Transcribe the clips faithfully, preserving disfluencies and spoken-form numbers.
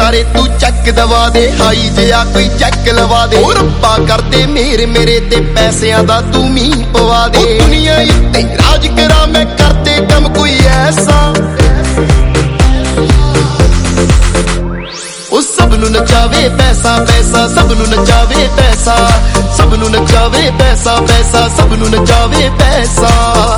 ਸਾਰੇ ਤੂੰ ਚੱਕ ਦਵਾ ਦੇ, ਹਾਈ ਜਿਹਾ ਕੋਈ ਚੱਕ ਲਵਾ ਦੇ। ਉਹ ਰੱਬਾ ਕਰਦੇ ਮੇਰ ਮੇਰੇ ਤੇ ਪੈਸਿਆਂ ਦਾ ਤੂੰ ਮੀਂਹ ਪਵਾ ਦੇ। ਉਹ ਦੁਨੀਆ ਉੱਤੇ ਰਾਜ ਕਰਾਂ ਮੈਂ, ਕਰਦੇ ਕੰਮ ਕੋਈ ਐਸਾ। ਉਹ ਸਭ ਨੂੰ ਨਚਾਵੇ ਪੈਸਾ ਪੈਸਾ, ਸਭ ਨੂੰ ਨਚਾਵੇ ਪੈਸਾ, ਸਭ ਨੂੰ ਨਚਾਵੇ ਪੈਸਾ ਪੈਸਾ, ਸਭ ਨੂੰ ਨਚਾਵੇ ਪੈਸਾ।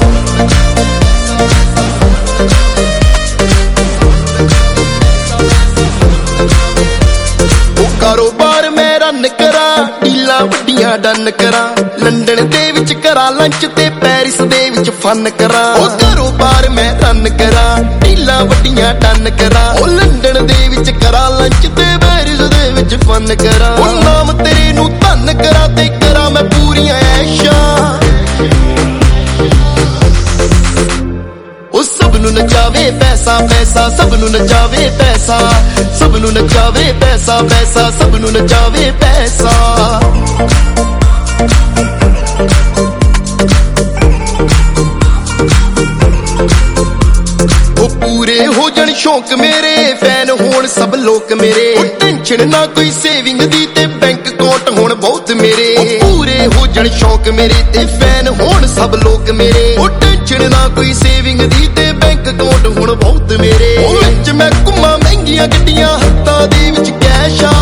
ਉਹ ਕਾਰੋਬਾਰ ਮੈਂ ਰਨ ਕਰਾਂ, ਡੀਲਾਂ ਵੱਡੀਆਂ ਡਨ ਕਰਾਂ, ਲੰਡਨ ਦੇ ਵਿੱਚ ਕਰਾਂ ਲੰਚ ਤੇ ਪੈਰਿਸ ਦੇ ਵਿੱਚ ਫਨ ਕਰਾਂ। ਉਹ ਕਾਰੋਬਾਰ ਮੈਂ ਰਨ ਕਰਾਂ, ਡੀਲਾਂ ਵੱਡੀਆਂ ਡਨ ਕਰਾਂ, ਉਹ ਲੰਡਨ ਦੇ ਵਿੱਚ ਕਰਾਂ ਲੰਚ ਤੇ ਪੈਰਿਸ ਦੇ ਵਿੱਚ ਫਨ ਕਰਾਂ। ਉਹ ਨਾਮ ਤੇਰੇ ਨੂੰ ਧੰਨ ਕਰਾਂ ਤੇ ਕਰਾਂ ਮੈਂ ਪੂਰੀਆਂ ਐਸ਼ਾਂ। ਉਹ ਸਭ ਨੂੰ ਨਚਾਵੇ ਪੈਸਾ ਪੈਸਾ, ਸਭ ਨੂੰ ਨਚਾਵੇ ਪੈਸਾ, ਸਭ ਨੂੰ ਨਚਾਵੇ ਪੈਸਾ ਪੈਸਾ, ਸਭ ਨੂੰ ਨਚਾਵੇ ਪੈਸਾ। ਉਹ ਪੂਰੇ ਹੋ ਜਾਣ ਸ਼ੌਕ ਮੇਰੇ, ਫੈਨ ਹੋਣ ਸਭ ਲੋਕ ਮੇਰੇ। ਉਹ ਟੈਨਸ਼ਨ ਨਾ ਕੋਈ ਸੇਵਿੰਗ ਦੀ ਤੇ ਬੈਂਕ ਅਕਾਊਂਟ ਹੋਣ ਬਹੁਤ ਮੇਰੇ। ਉਹ ਪੂਰੇ ਹੋ ਜਾਣ ਸ਼ੌਕ ਮੇਰੇ ਤੇ ਫੈਨ ਹੋਣ ਸਭ ਲੋਕ ਮੇਰੇ। ਉਹ ਟੈਨਸ਼ਨ ਨਾ ਕੋਈ ਸੇਵਿੰਗ ਦੀ ਤੇ ਬੈਂਕ ਅਕਾਊਂਟ ਹੋਣ ਬਹੁਤ ਮੇਰੇ। ਉਹ ਵਿੱਚ ਮੈਂ ਘੁੰਮਾਂ ਮਹਿੰਗੀਆਂ ਗੱਡੀਆਂ, ਹੱਥਾਂ ਦੇ ਵਿੱਚ ਕੈਸ਼ ਆ।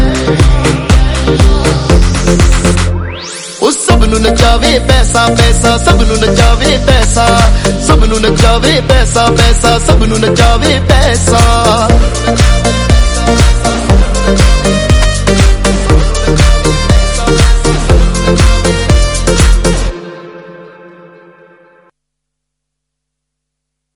ਉਹ ਸਭ ਨੂੰ ਨਚਾਵੇ ਪੈਸਾ ਪੈਸਾ, ਸਭ ਨੂੰ ਨਚਾਵੇ ਪੈਸਾ, ਸਭ ਨੂੰ ਨਚਾਵੇ ਪੈਸਾ ਪੈਸਾ, ਸਭ ਨੂੰ ਨਚਾਵੇ ਪੈਸਾ।